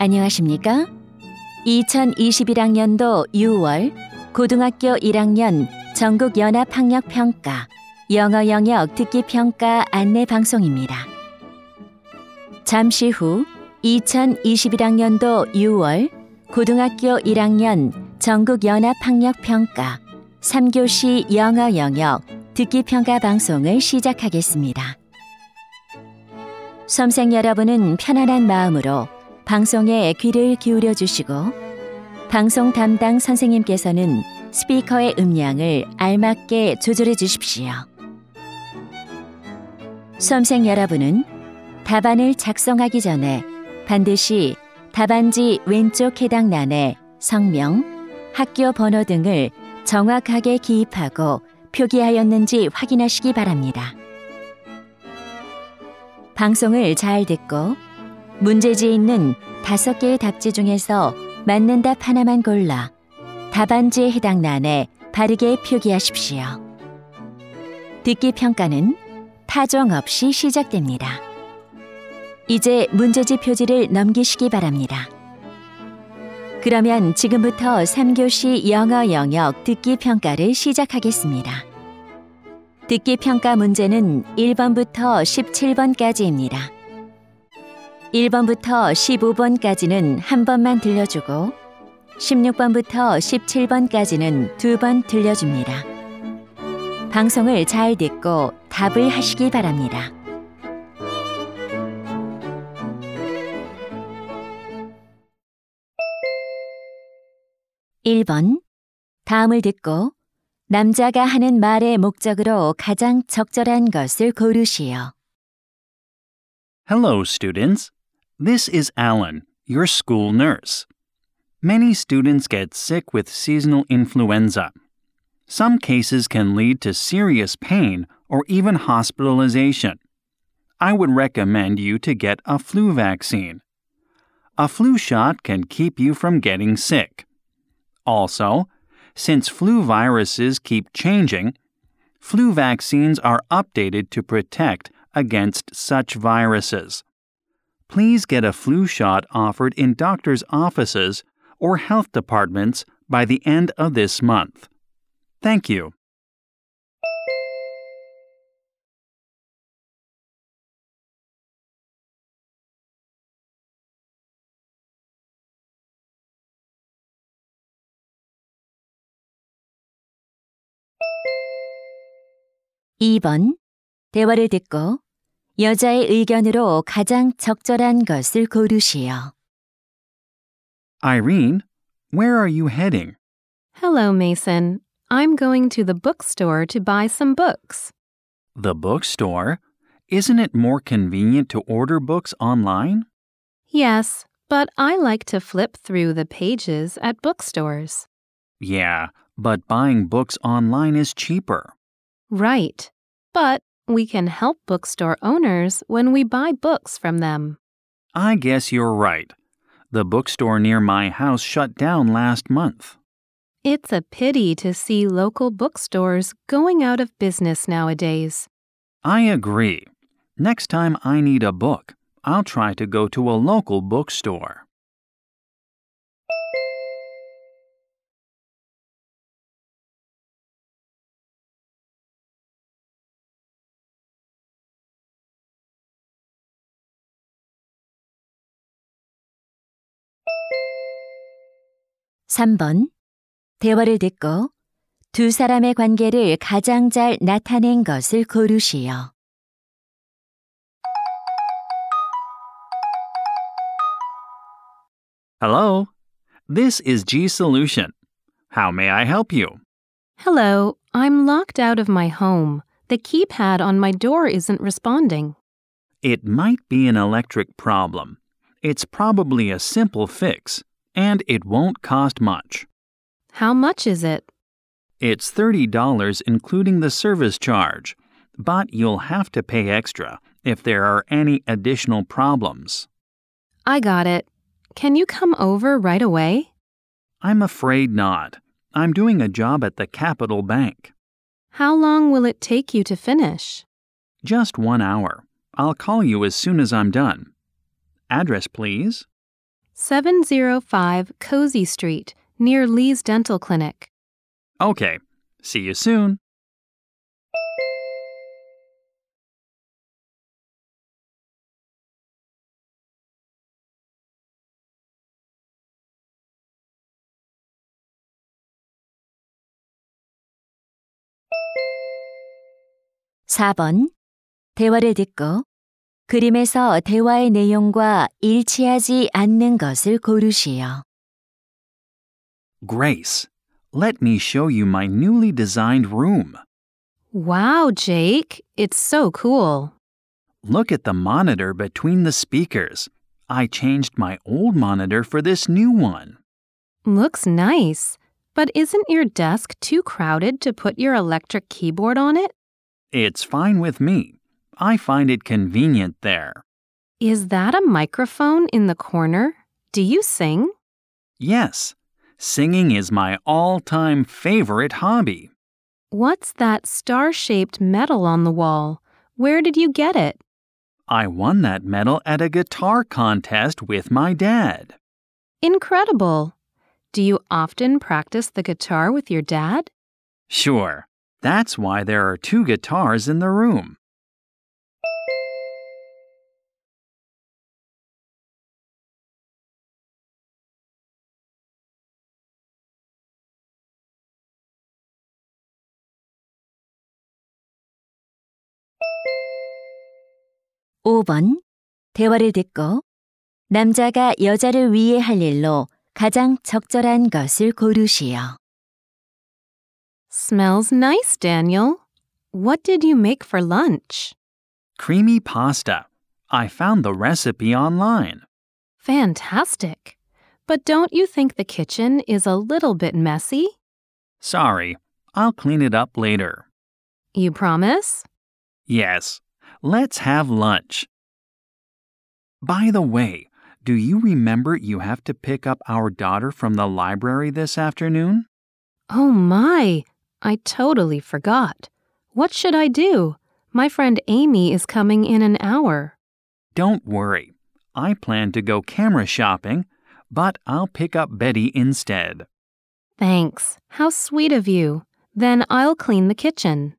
안녕하십니까? 2021학년도 6월 고등학교 1학년 전국연합학력평가 영어 영역 듣기평가 안내 방송입니다. 잠시 후 2021학년도 6월 고등학교 1학년 전국연합학력평가 3교시 영어 영역 듣기평가 방송을 시작하겠습니다. 수험생 여러분은 편안한 마음으로 방송에 귀를 기울여 주시고 방송 담당 선생님께서는 스피커의 음량을 알맞게 조절해 주십시오. 수험생 여러분은 답안을 작성하기 전에 반드시 답안지 왼쪽 해당欄에 성명, 학교 번호 등을 정확하게 기입하고 표기하였는지 확인하시기 바랍니다. 방송을 잘 듣고 문제지에 있는 5개의 답지 중에서 맞는 답 하나만 골라 답안지에 해당欄에 바르게 표기하십시오. 듣기 평가는 타종 없이 시작됩니다. 이제 문제지 표지를 넘기시기 바랍니다. 그러면 지금부터 3교시 영어 영역 듣기 평가를 시작하겠습니다. 듣기 평가 문제는 1번부터 17번까지입니다. 1번부터 15번까지는 한 번만 들려주고 16번부터 17번까지는 2번 들려줍니다. 방송을 잘 듣고 답을 하시기 바랍니다. 1번. 다음을 듣고 남자가 하는 말의 목적으로 가장 적절한 것을 고르시오. Hello, students. This is Alan, your school nurse. Many students get sick with seasonal influenza. Some cases can lead to serious pain or even hospitalization. I would recommend you to get a flu vaccine. A flu shot can keep you from getting sick. Also, since flu viruses keep changing, flu vaccines are updated to protect against such viruses. Please get a flu shot offered in doctors' offices or health departments by the end of this month. Thank you. (2번) 대화를 듣고 여자의 의견으로 가장 적절한 것을 고르시오. Irene, where are you heading? Hello, Mason. I'm going to the bookstore to buy some books. The bookstore? Isn't it more convenient to order books online? Yes, but I like to flip through the pages at bookstores. Yeah, but buying books online is cheaper. Right, but we can help bookstore owners when we buy books from them. I guess you're right. The bookstore near my house shut down last month. It's a pity to see local bookstores going out of business nowadays. I agree. Next time I need a book, I'll try to go to a local bookstore. (3번) 대화를 듣고 두 사람의 관계를 가장 잘 나타낸 것을 고르시오. Hello, this is G Solution. How may I help you? Hello, I'm locked out of my home. The keypad on my door isn't responding. It might be an electric problem. It's probably a simple fix, and it won't cost much. How much is it? It's $30 including the service charge, but you'll have to pay extra if there are any additional problems. I got it. Can you come over right away? I'm afraid not. I'm doing a job at the Capital Bank. How long will it take you to finish? Just 1 hour. I'll call you as soon as I'm done. Address, please. 705 Cozy Street, near Lee's Dental Clinic. Okay, see you soon. (4번) 대화를 듣고 그림에서 대화의 내용과 일치하지 않는 것을 고르시오. Grace, let me show you my newly designed room. Wow, Jake, it's so cool. Look at the monitor between the speakers. I changed my old monitor for this new one. Looks nice, but isn't your desk too crowded to put your electric keyboard on it? It's fine with me. I find it convenient there. Is that a microphone in the corner? Do you sing? Yes, singing is my all-time favorite hobby. What's that star-shaped medal on the wall? Where did you get it? I won that medal at a guitar contest with my dad. Incredible! Do you often practice the guitar with your dad? Sure, that's why there are 2 guitars in the room. (5번) 대화를 듣고 남자가 여자를 위해 할 일로 가장 적절한 것을 고르시오. Smells nice, Daniel. What did you make for lunch? Creamy pasta. I found the recipe online. Fantastic. But don't you think the kitchen is a little bit messy? Sorry, I'll clean it up later. You promise? Yes, let's have lunch. By the way, do you remember you have to pick up our daughter from the library this afternoon? Oh my, I totally forgot. What should I do? My friend Amy is coming in an hour. Don't worry. I plan to go camera shopping, but I'll pick up Betty instead. Thanks. How sweet of you. Then I'll clean the kitchen.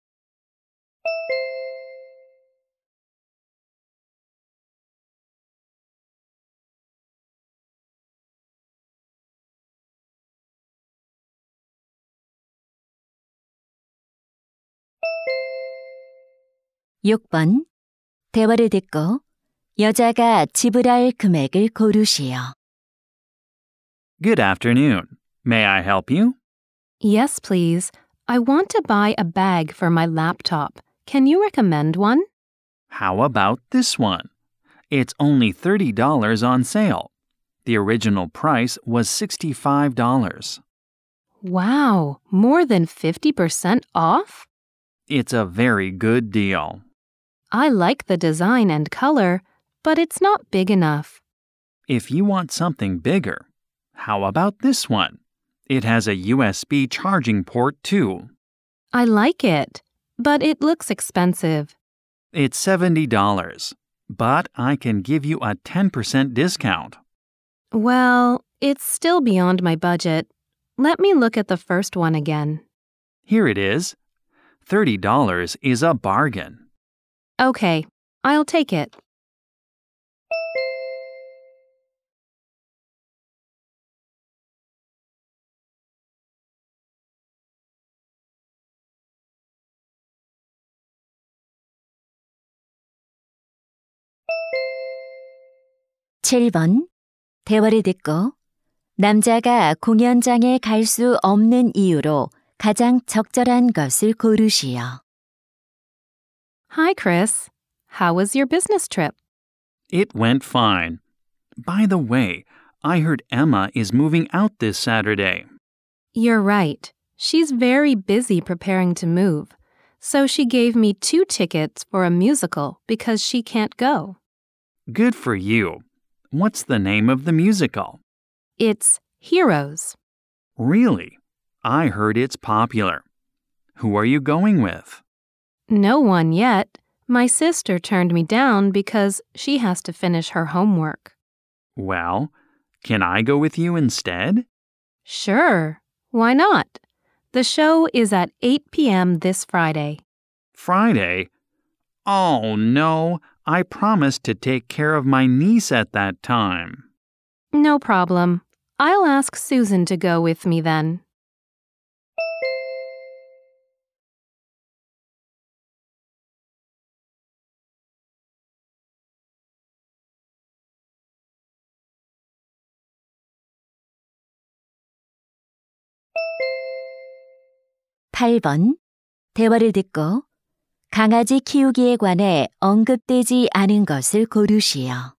(6번) 대화를 듣고 여자가 지불할 금액을 고르시오. Good afternoon. May I help you? Yes, please. I want to buy a bag for my laptop. Can you recommend one? How about this one? It's only $30 on sale. The original price was $65. Wow, more than 50% off? It's a very good deal. I like the design and color, but it's not big enough. If you want something bigger, how about this one? It has a USB charging port too. I like it, but it looks expensive. It's $70, but I can give you a 10% discount. Well, it's still beyond my budget. Let me look at the first one again. Here it is. $30 is a bargain. Okay, I'll take it. (7번) 대화를 듣고 남자가 공연장에 갈 수 없는 이유로 가장 적절한 것을 고르시오. Hi, Chris. How was your business trip? It went fine. By the way, I heard Emma is moving out this Saturday. You're right. She's very busy preparing to move. So she gave me 2 tickets for a musical because she can't go. Good for you. What's the name of the musical? It's Heroes. Really? I heard it's popular. Who are you going with? No one yet. My sister turned me down because she has to finish her homework. Well, Can I go with you instead? Sure, why not? The show is at 8 p.m. this Friday. Friday? Oh, no. I promised to take care of my niece at that time. No problem. I'll ask Susan to go with me then. (8번) 대화를 듣고 강아지 키우기에 관해 언급되지 않은 것을 고르시오.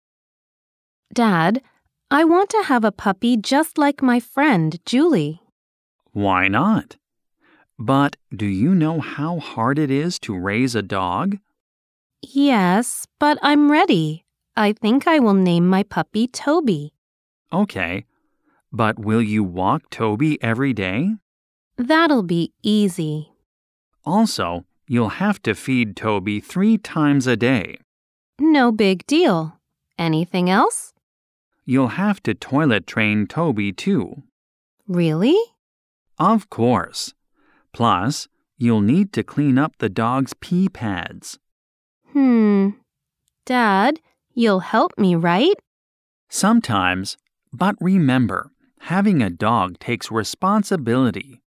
Dad, I want to have a puppy just like my friend, Julie. Why not? But do you know how hard it is to raise a dog? Yes, but I'm ready. I think I will name my puppy Toby. Okay. But will you walk Toby every day? That'll be easy. Also, you'll have to feed Toby 3 times a day. No big deal. Anything else? You'll have to toilet train Toby too. Really? Of course. Plus, you'll need to clean up the dog's pee pads. Dad, you'll help me, right? Sometimes, but remember, having a dog takes responsibility.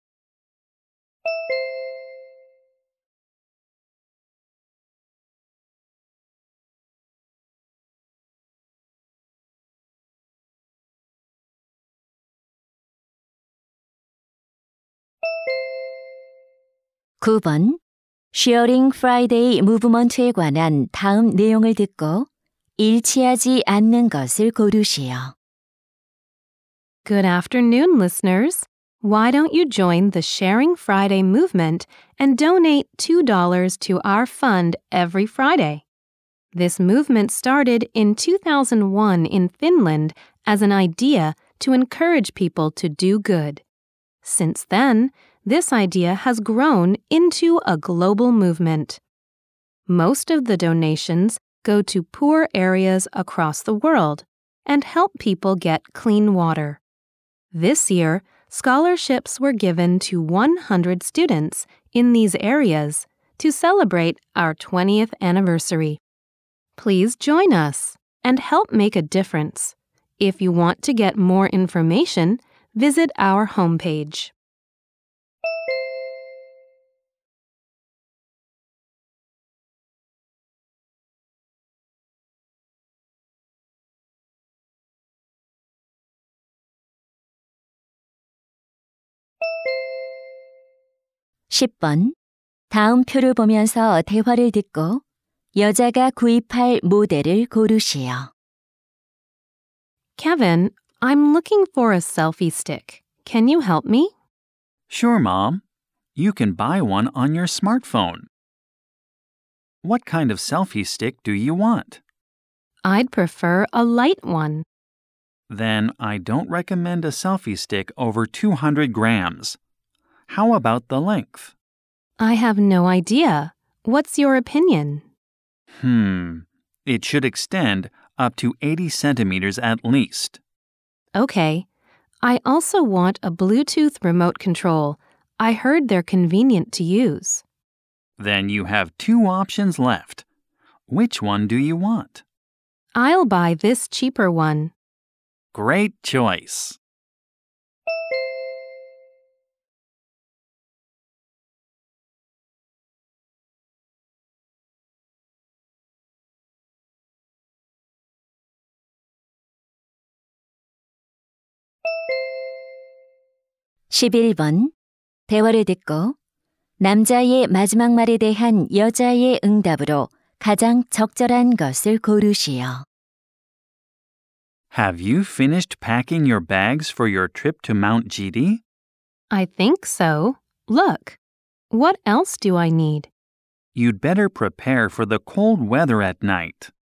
(9번) Sharing Friday 무브먼트에 관한 다음 내용을 듣고 일치하지 않는 것을 고르시오. Good afternoon, listeners. Why don't you join the Sharing Friday movement and donate $2 to our fund every Friday? This movement started in 2001 in Finland as an idea to encourage people to do good. Since then, this idea has grown into a global movement. Most of the donations go to poor areas across the world and help people get clean water. This year, scholarships were given to 100 students in these areas to celebrate our 20th anniversary. Please join us and help make a difference. If you want to get more information, visit our homepage. (10번) 다음 표를 보면서 대화를 듣고 여자가 구입할 모델을 고르시오. Kevin, I'm looking for a selfie stick. Can you help me? Sure, Mom. You can buy one on your smartphone. What kind of selfie stick do you want? I'd prefer a light one. Then I don't recommend a selfie stick over 200 grams. How about the length? I have no idea. What's your opinion? It should extend up to 80 centimeters at least. Okay. I also want a Bluetooth remote control. I heard they're convenient to use. Then you have 2 options left. Which one do you want? I'll buy this cheaper one. Great choice. (11번) 대화를 듣고 남자의 마지막 말에 대한 여자의 응답으로 가장 적절한 것을 고르시오. Have you finished packing your bags for your trip to Mount Gidi? I think so. Look. What else do I need? You'd better prepare for the cold weather at night.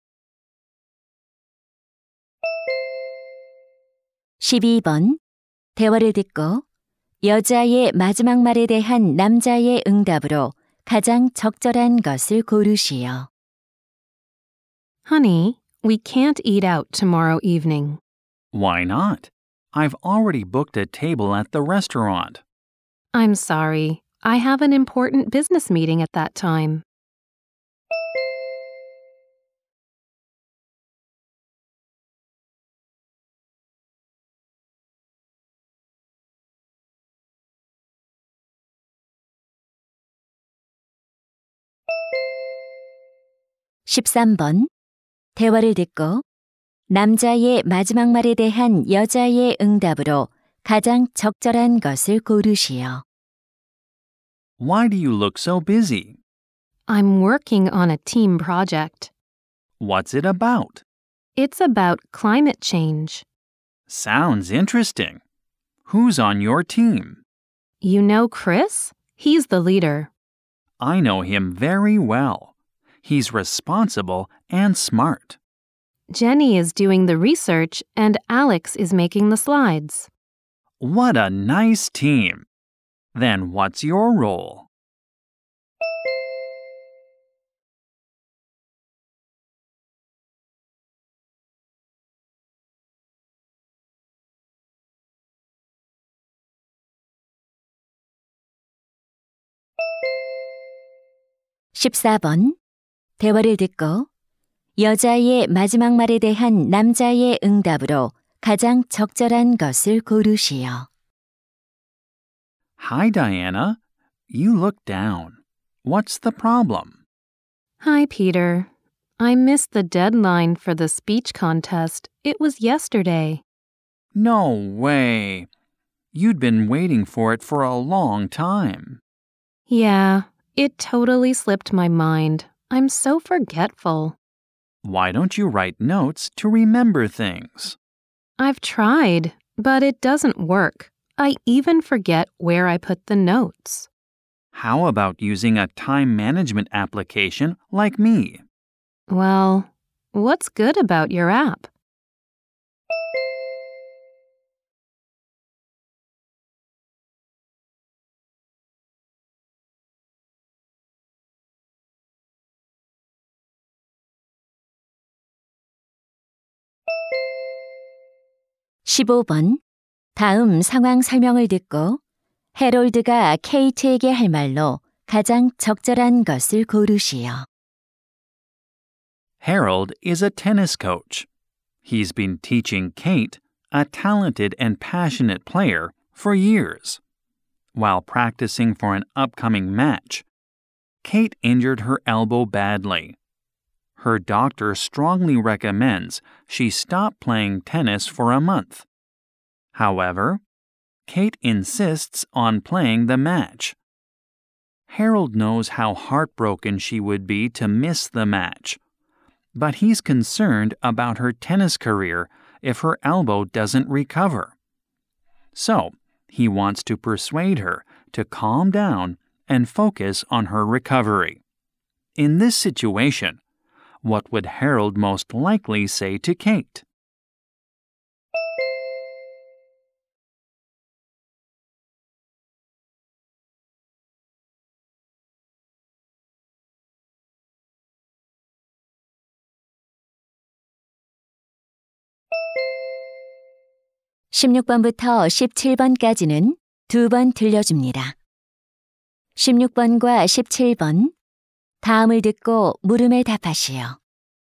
(12번) 대화를 듣고 여자의 마지막 말에 대한 남자의 응답으로 가장 적절한 것을 고르시오. Honey, we can't eat out tomorrow evening. Why not? I've already booked a table at the restaurant. I'm sorry. I have an important business meeting at that time. (13번) 대화를 듣고 남자의 마지막 말에 대한 여자의 응답으로 가장 적절한 것을 고르시오. Why do you look so busy? I'm working on a team project. What's it about? It's about climate change. Sounds interesting. Who's on your team? You know Chris? He's the leader. I know him very well. He's responsible and smart. Jenny is doing the research and Alex is making the slides. What a nice team. Then what's your role? (14번) 대화를 듣고 여자의 마지막 말에 대한 남자의 응답으로 가장 적절한 것을 고르시오. Hi, Diana. You look down. What's the problem? Hi, Peter. I missed the deadline for the speech contest. It was yesterday. No way. You'd been waiting for it for a long time. Yeah, it totally slipped my mind. I'm so forgetful. Why don't you write notes to remember things? I've tried, but it doesn't work. I even forget where I put the notes. How about using a time management application like me? Well, what's good about your app? (15번) 다음 상황 설명을 듣고 해롤드가 케이트에게 할 말로 가장 적절한 것을 고르시오. Harold is a tennis coach. He's been teaching Kate, a talented and passionate player, for years. While practicing for an upcoming match, Kate injured her elbow badly. Her doctor strongly recommends she stop playing tennis for a month. However, Kate insists on playing the match. Harold knows how heartbroken she would be to miss the match, but he's concerned about her tennis career if her elbow doesn't recover. So, he wants to persuade her to calm down and focus on her recovery. In this situation, what would Harold most likely say to Kate? (16번부터 17번까지는 2번 들려줍니다. 16번과 17번 다음을 듣고 물음에 답하시오.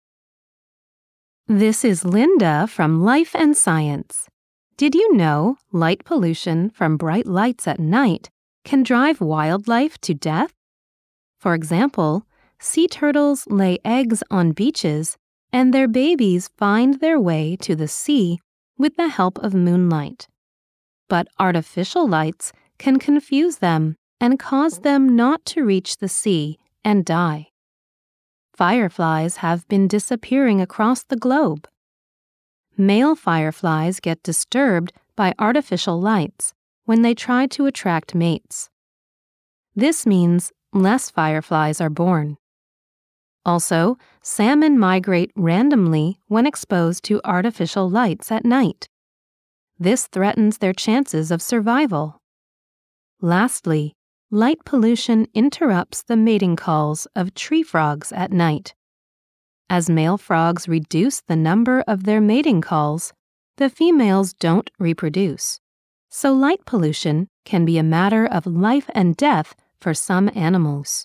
This is Linda from Life and Science. Did you know light pollution from bright lights at night can drive wildlife to death? For example, sea turtles lay eggs on beaches and their babies find their way to the sea with the help of moonlight. But artificial lights can confuse them and cause them not to reach the sea and die. Fireflies have been disappearing across the globe. Male fireflies get disturbed by artificial lights when they try to attract mates. This means less fireflies are born. Also, salmon migrate randomly when exposed to artificial lights at night. This threatens their chances of survival. Lastly, light pollution interrupts the mating calls of tree frogs at night. As male frogs reduce the number of their mating calls, the females don't reproduce. So light pollution can be a matter of life and death for some animals.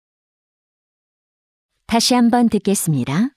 다시 한번 듣겠습니다.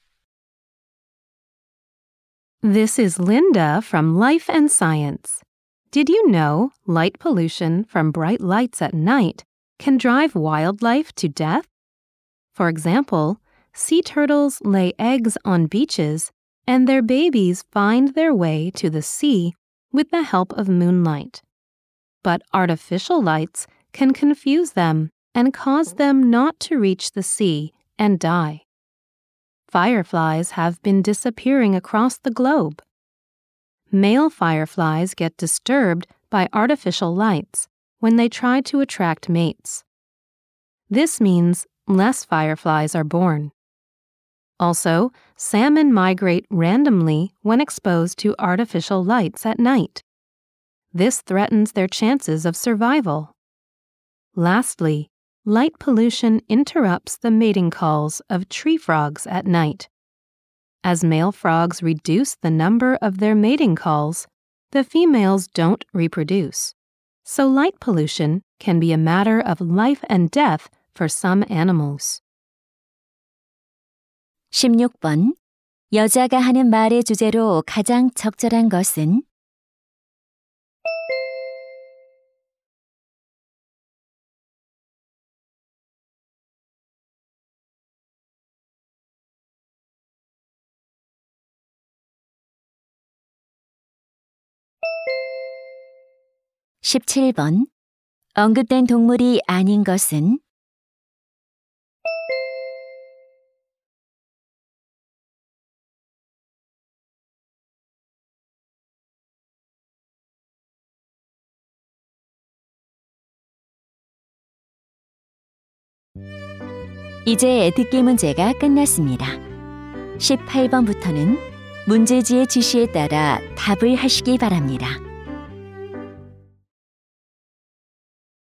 This is Linda from Life and Science. Did you know light pollution from bright lights at night can drive wildlife to death? For example, sea turtles lay eggs on beaches and their babies find their way to the sea with the help of moonlight. But artificial lights can confuse them and cause them not to reach the sea and die. Fireflies have been disappearing across the globe. Male fireflies get disturbed by artificial lights when they try to attract mates. This means less fireflies are born. Also, salmon migrate randomly when exposed to artificial lights at night. This threatens their chances of survival. Lastly, light pollution interrupts the mating calls of tree frogs at night. As male frogs reduce the number of their mating calls, the females don't reproduce. So light pollution can be a matter of life and death for some animals. 16번. 여자가 하는 말의 주제로 가장 적절한 것은? 17번. 언급된 동물이 아닌 것은? 이제 듣기 문제가 끝났습니다. 18번부터는 문제지의 지시에 따라 답을 하시기 바랍니다.